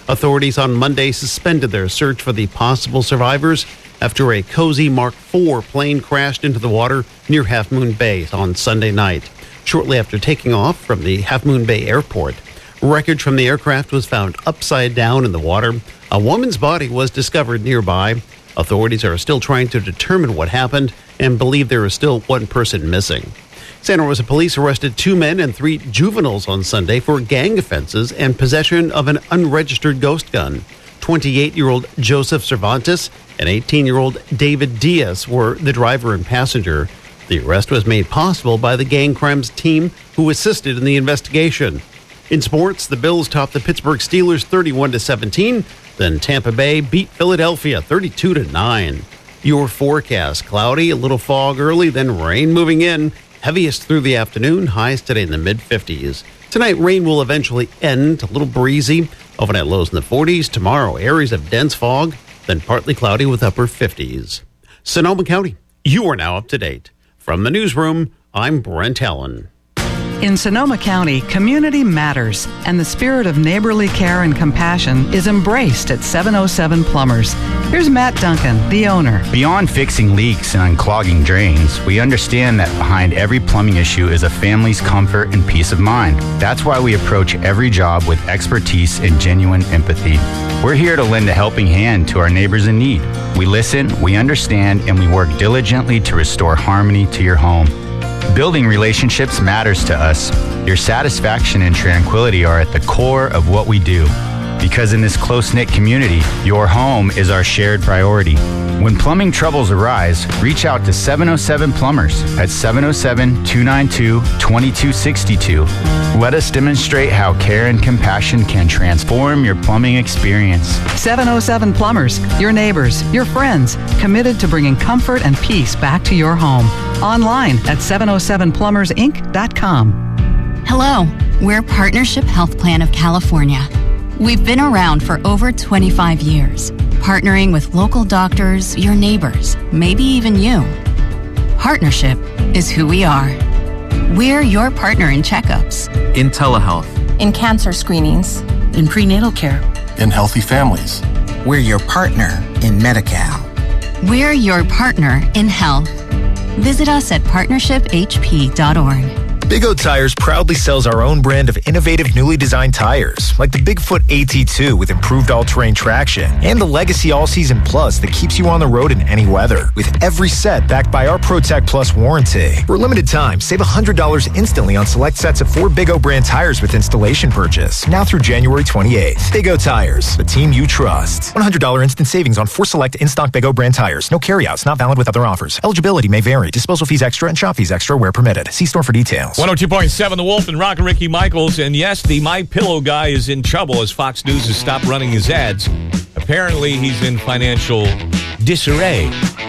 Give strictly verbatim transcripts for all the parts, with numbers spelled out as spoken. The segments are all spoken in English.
Authorities on Monday suspended their search for the possible survivors after a Cozy Mark four plane crashed into the water near Half Moon Bay on Sunday night, shortly after taking off from the Half Moon Bay airport. Wreckage from the aircraft was found upside down in the water. A woman's body was discovered nearby. Authorities are still trying to determine what happened and believe there is still one person missing. Santa Rosa police arrested two men and three juveniles on Sunday for gang offenses and possession of an unregistered ghost gun. twenty-eight-year-old Joseph Cervantes and eighteen-year-old David Diaz were the driver and passenger. The arrest was made possible by the gang crimes team who assisted in the investigation. In sports, the Bills topped the Pittsburgh Steelers thirty-one to seventeen. Then Tampa Bay beat Philadelphia thirty-two to nine. Your forecast: cloudy, a little fog early, then rain moving in. Heaviest through the afternoon, highs today in the mid-fifties. Tonight, rain will eventually end, a little breezy. Overnight lows in the forties. Tomorrow, areas of dense fog, then partly cloudy with upper fifties. Sonoma County, you are now up to date. From the newsroom, I'm Brent Allen. In Sonoma County, community matters, and the spirit of neighborly care and compassion is embraced at seven oh seven Plumbers. Here's Matt Duncan, the owner. Beyond fixing leaks and unclogging drains, we understand that behind every plumbing issue is a family's comfort and peace of mind. That's why we approach every job with expertise and genuine empathy. We're here to lend a helping hand to our neighbors in need. We listen, we understand, and we work diligently to restore harmony to your home. Building relationships matters to us. Your satisfaction and tranquility are at the core of what we do. Because in this close-knit community, your home is our shared priority. When plumbing troubles arise, reach out to seven oh seven Plumbers at seven oh seven, two nine two, two two six two. Let us demonstrate how care and compassion can transform your plumbing experience. seven oh seven Plumbers, your neighbors, your friends, committed to bringing comfort and peace back to your home. Online at seven oh seven plumbers inc dot com. Hello, we're Partnership Health Plan of California. We've been around for over twenty-five years, partnering with local doctors, your neighbors, maybe even you. Partnership is who we are. We're your partner in checkups, in telehealth, in cancer screenings, in prenatal care, in healthy families. We're your partner in Medi-Cal. We're your partner in health. Visit us at partnership h p dot org. Big O Tires proudly sells our own brand of innovative newly designed tires, like the Bigfoot A T two with improved all-terrain traction, and the Legacy All-Season Plus that keeps you on the road in any weather, with every set backed by our ProTech Plus warranty. For a limited time, save one hundred dollars instantly on select sets of four Big O brand tires with installation purchase, now through January twenty-eighth. Big O Tires, the team you trust. one hundred dollars instant savings on four select in-stock Big O brand tires. No carryouts, not valid with other offers. Eligibility may vary. Disposal fees extra and shop fees extra where permitted. See store for details. one oh two point seven The Wolf and Rock and Ricky Michaels. And yes, the My Pillow guy is in trouble as Fox News has stopped running his ads. Apparently, he's in financial disarray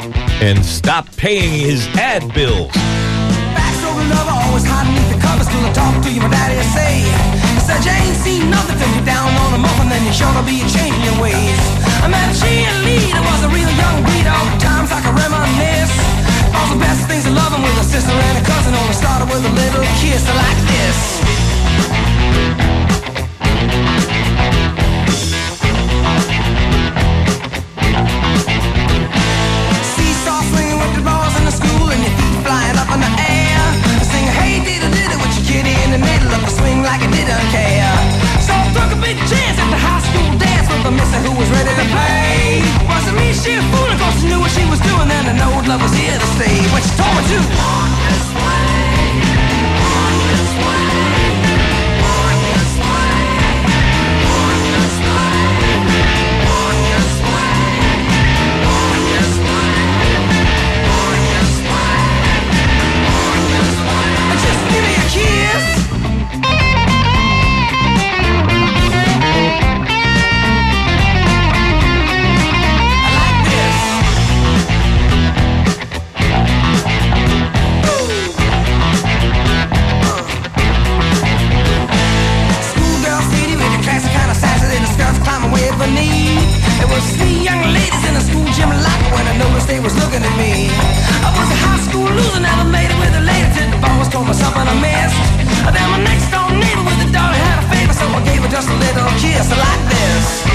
and stopped paying his ad bills. Lover, always hiding beneath the covers till I talk to you, my daddy say. He said you ain't seen nothing till you're down on a muffin, then you're sure to be changing your ways. I met a cheerleader, was a real young breed, all times I can reminisce. All the best things of loving with a sister and a cousin, only started with a little kiss like this. Seesaw swinging with the balls in the school and your feet flying up in the air. Sing hey diddle diddle with your kitty in the middle of the swing like it didn't care. So I took a big chance at the high school dance with a mister who was ready to play. Wasn't me, she was fooling, cause she knew what she was doing, and I know love was here to stay. When she told me to walk this way, walk this way, walk this way, walk this way, walk this way, walk this way, walk this way, walk this way, and just give me a kiss. It was three young ladies in a school gym locker when I noticed they was looking at me. I was a high school loser, never made it with a lady till the boss told me something I missed. Then my next door neighbor with a daughter had a favor, so I gave her just a little kiss like this.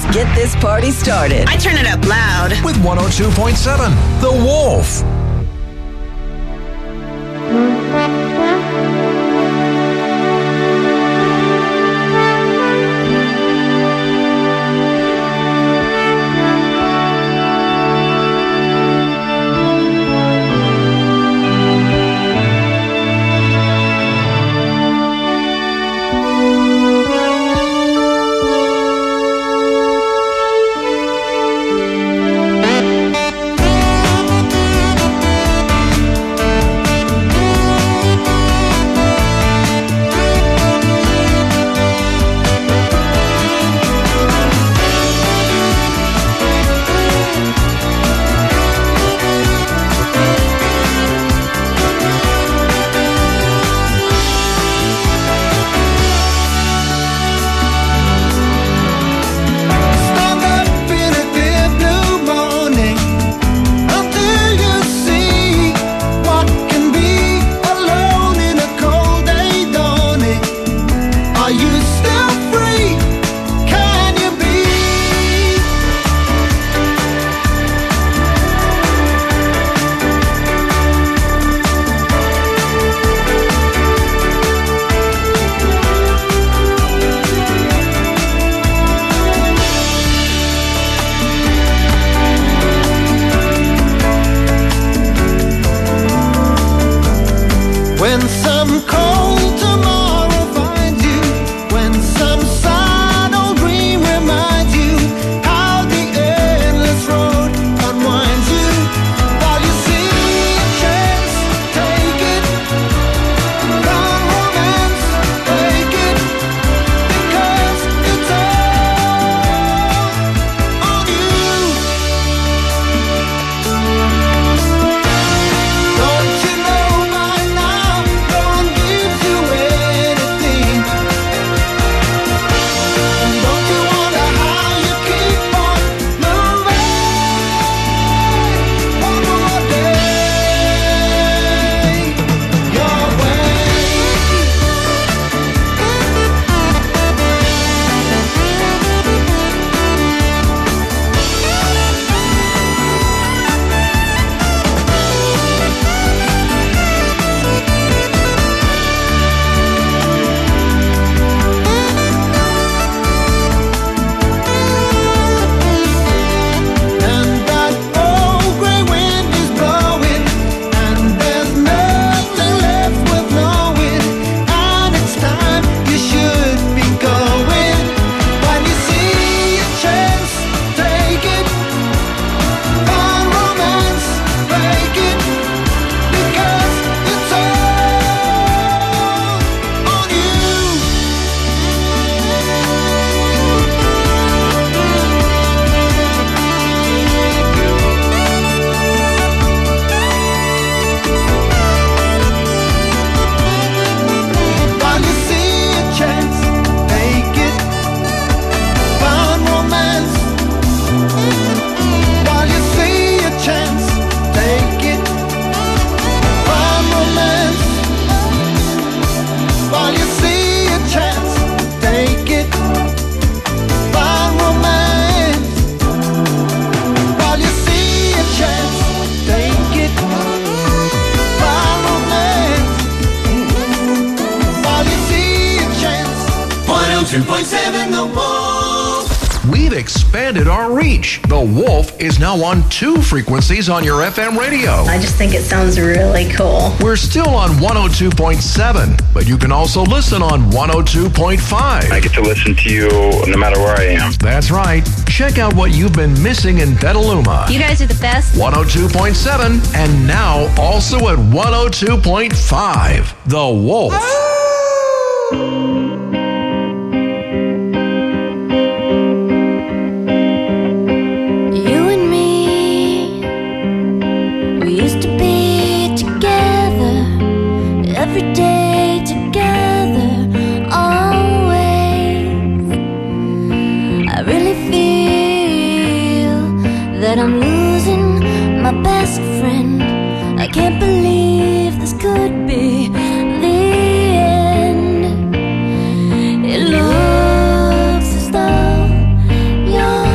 get this party started. I turn it up loud. With one oh two point seven, The Wolf. two point seven The Wolf. We've expanded our reach. The Wolf is now on two frequencies on your F M radio. I just think it sounds really cool. We're still on one oh two point seven, but you can also listen on one oh two point five. I get to listen to you no matter where I am. That's right. Check out what you've been missing in Petaluma. You guys are the best. one oh two point seven, and now also at one oh two point five. The Wolf. Every day together, always. I really feel that I'm losing my best friend. I can't believe this could be the end. It looks as though you're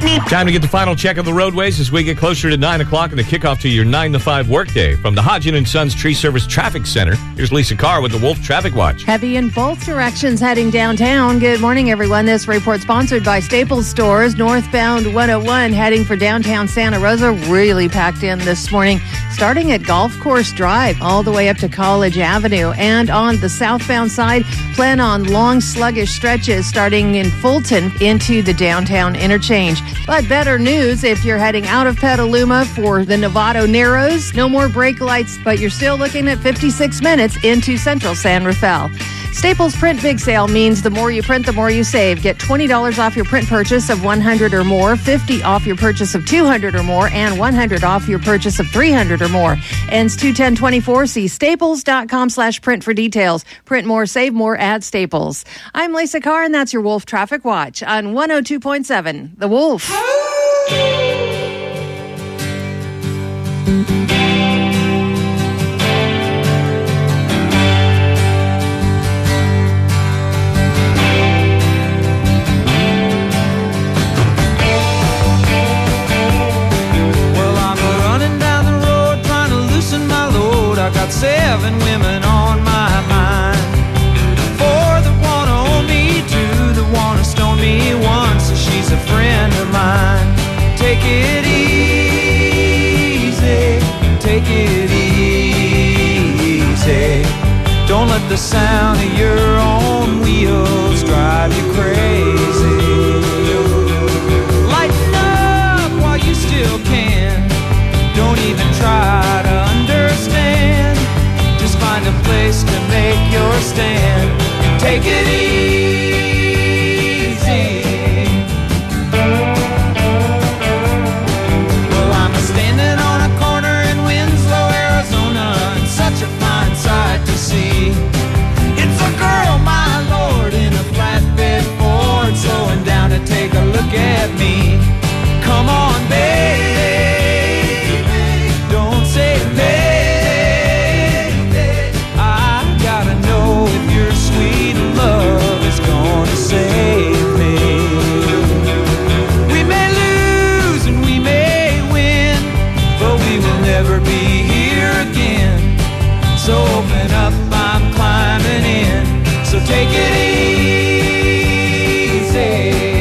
Time to get the final check of the roadways as we get closer to nine o'clock and the kickoff to your nine to five workday. From the Hodgin and Sons Tree Service Traffic Center, here's Lisa Carr with the Wolf Traffic Watch. Heavy in both directions heading downtown. Good morning, everyone. This report sponsored by Staples Stores. Northbound one oh one heading for downtown Santa Rosa. Really packed in this morning, starting at Golf Course Drive all the way up to College Avenue. And on the southbound side, plan on long, sluggish stretches starting in Fulton into the downtown interchange. But better news if you're heading out of Petaluma for the Novato Narrows. No more brake lights, but you're still looking at fifty-six minutes into central San Rafael. Staples Print Big Sale means the more you print, the more you save. Get twenty dollars off your print purchase of one hundred dollars or more, fifty dollars off your purchase of two hundred dollars or more, and one hundred dollars off your purchase of three hundred dollars or more. Ends two ten twenty-four. See staples.com slash print for details. Print more, save more at Staples. I'm Lisa Carr, and that's your Wolf Traffic Watch on one oh two point seven The Wolf. I got seven women on my mind. Four that wanna own me, two that wanna stone me, one so she's a friend of mine. Take it easy, take it easy. Don't let the sound of your own wheels drive you crazy. Lighten up while you still can. Don't even try to understand. Just find a place to make your stand. Take it easy. Well, I'm standing on a corner in Winslow, Arizona, and such a fine sight to see. It's a girl, my lord, in a flatbed Ford, slowing down to take a look at me. Come on, baby. Love is gonna save me. We may lose and we may win, but we will never be here again. So open up, I'm climbing in. So take it easy.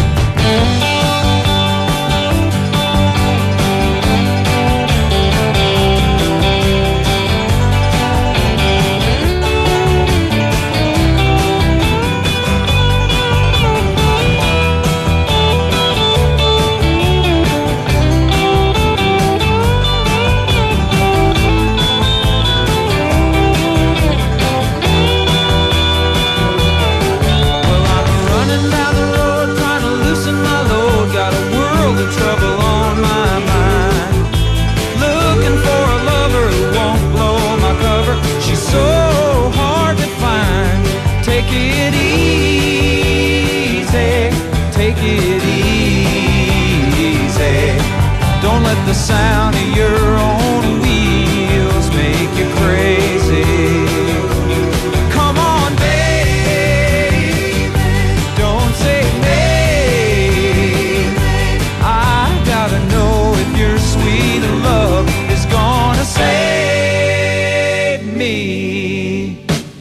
The sound of your own wheels make you crazy. Come on, baby, don't say maybe. I gotta know if your sweet love is gonna save me.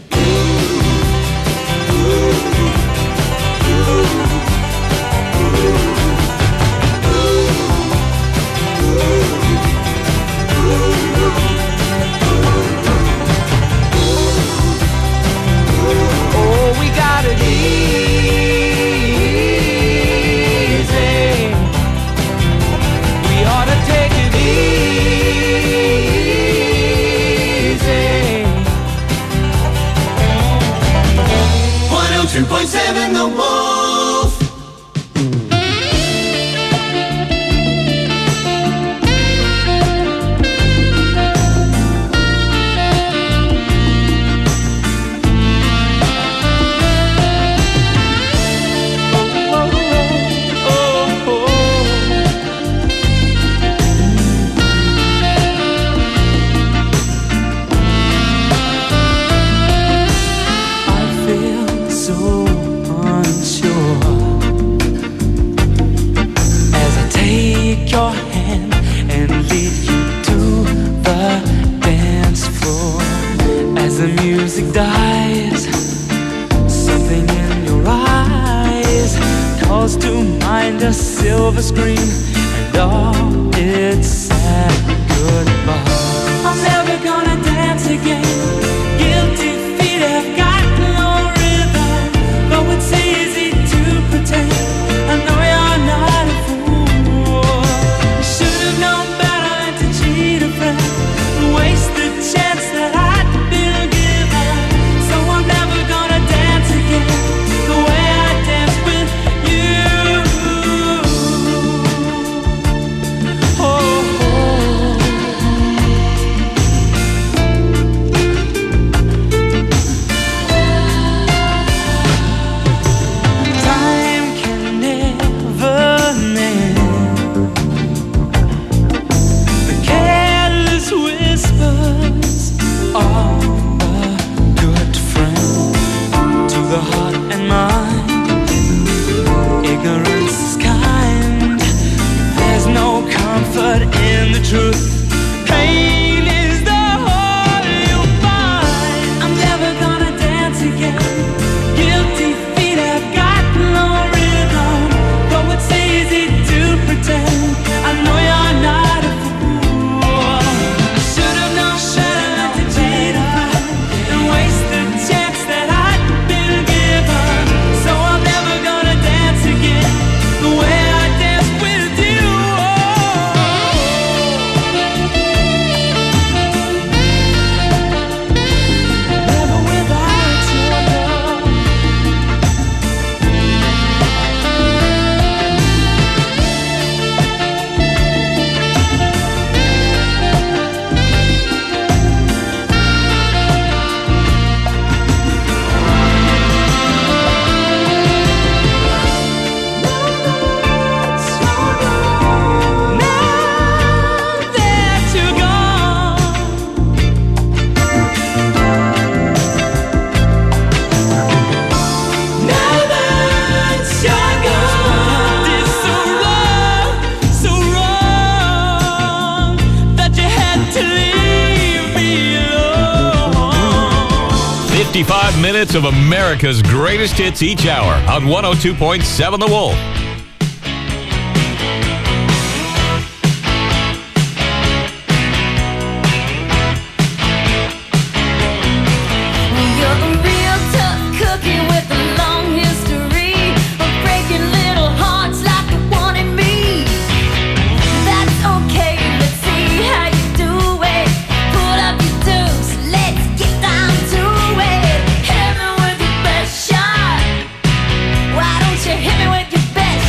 two point seven The Wolf. I feel so unsure. calls to mind a silver screen and all its sad goodbye. I'm never gonna dance again. Guilty feet have got no rhythm, though it's easy to pretend. I know you're not a fool. You should have known better than to cheat a friend, waste the chance that I'd been given. So I'm never gonna dance again the way I danced with you. Oh, oh. Time can never mend the careless whispers of a good friend to the heart and mind. Ignorance is kind. There's no comfort in the truth. Pain is the whole you'll find. I'm never gonna dance again. Guilty feet have got no rhythm, though it's easy to pretend. I know you're not a fool. I should have known better than to cheat a friend and waste the chance that I'd been given. So I'm never gonna dance again the way I danced with you. Never without your love. Now that you're gone, now that you're gone, it's so wrong, so wrong that you had to leave me alone. fifty-five minutes of America's greatest hits each hour on one oh two point seven The Wolf. You're a real tough cookie with a long history of breaking little hearts like the one in me. That's okay, let's see how you do it. Pull up your dukes, let's get down to it. Hit me with your best shot. Why don't you hit me with your best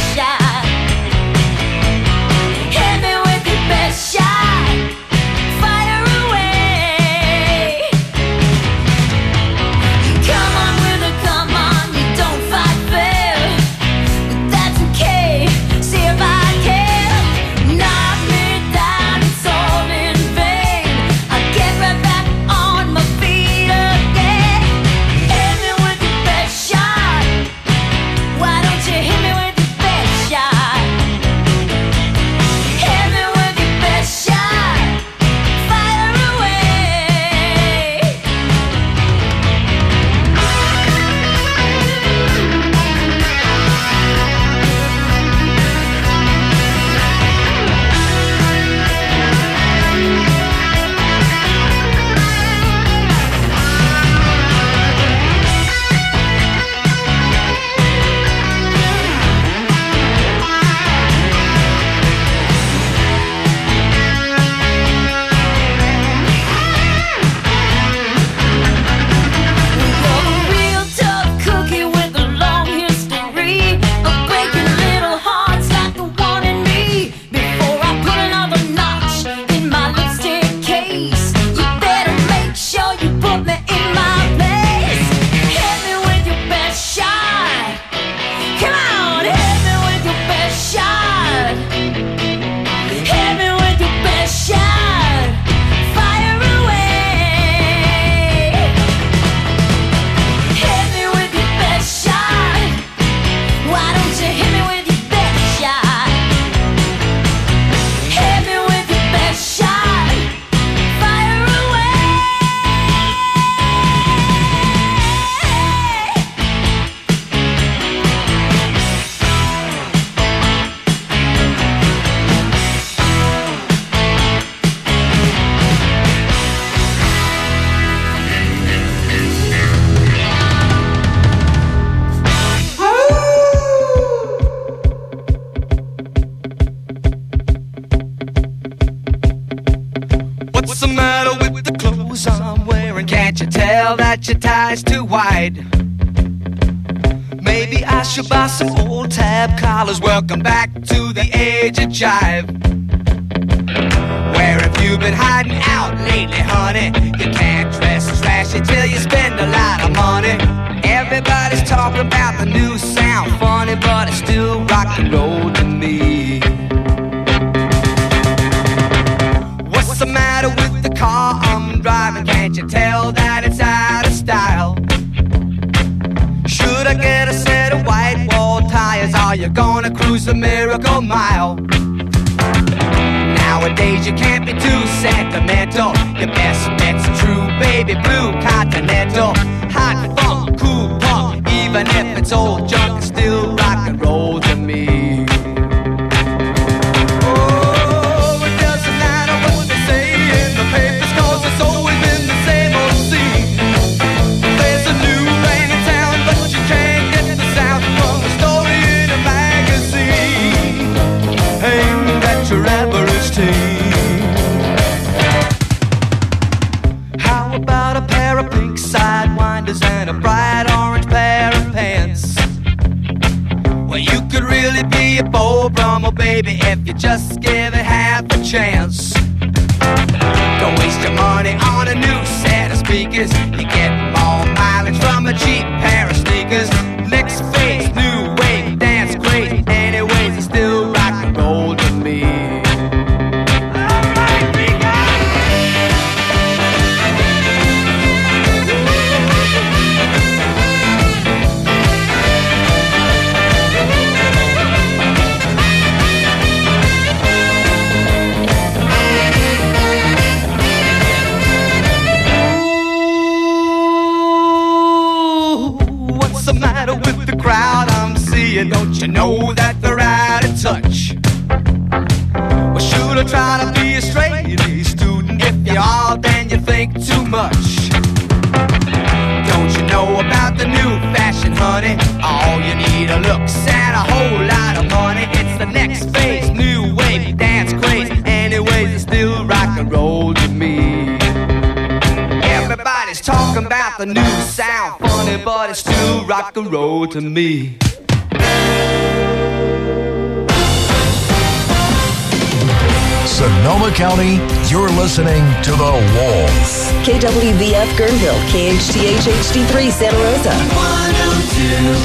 that your tie's too wide. Maybe I should buy some old tab collars. Welcome back to the age of jive. Where have you been hiding out lately, honey? You can't dress trashy till you spend a lot of money. Everybody's talking about the new sound, funny, but it's still rock and roll to me. What's the matter with the car I'm driving? Can't you tell that it's out of style? Should I get a set of white wall tires? Are you gonna cruise the Miracle Mile? Nowadays you can't be too sentimental. Your best bet's a true baby blue Continental. Hot funk, cool punk, even if it's old junk, it's still rock and roll to me. Oh, it doesn't matter what they say in the papers, 'cause it's always been the same old scene. There's a new rain in town, but you can't get the sound from a story in a magazine. Aimed at your average teen. How about a pair of pink sidewinders and a bright orange pair of pants? Well, you could really be a Beau Brummel, baby, if you just give it half a chance. Don't waste your money on a new set of speakers. You get more mileage from a cheap pair of sneakers. Next phase, new wave, dance great. Anyways, it's still rock and roll to me. What's the matter with the crowd I'm seeing? Don't you know that they're out of touch? Well, should I try to be a straight A student? If you are, then you think too much. Don't you know about the new fashion, honey? All you need are looks and a whole lot of money. It's the next phase, new wave, dance craze. Anyways, it's still rock and roll to me. Everybody's talking about the new sound, funny, but it's still rock and roll to me. Sonoma County, you're listening to The Wolf. K W V F Guerneville, K H T H H D three Santa Rosa. one oh two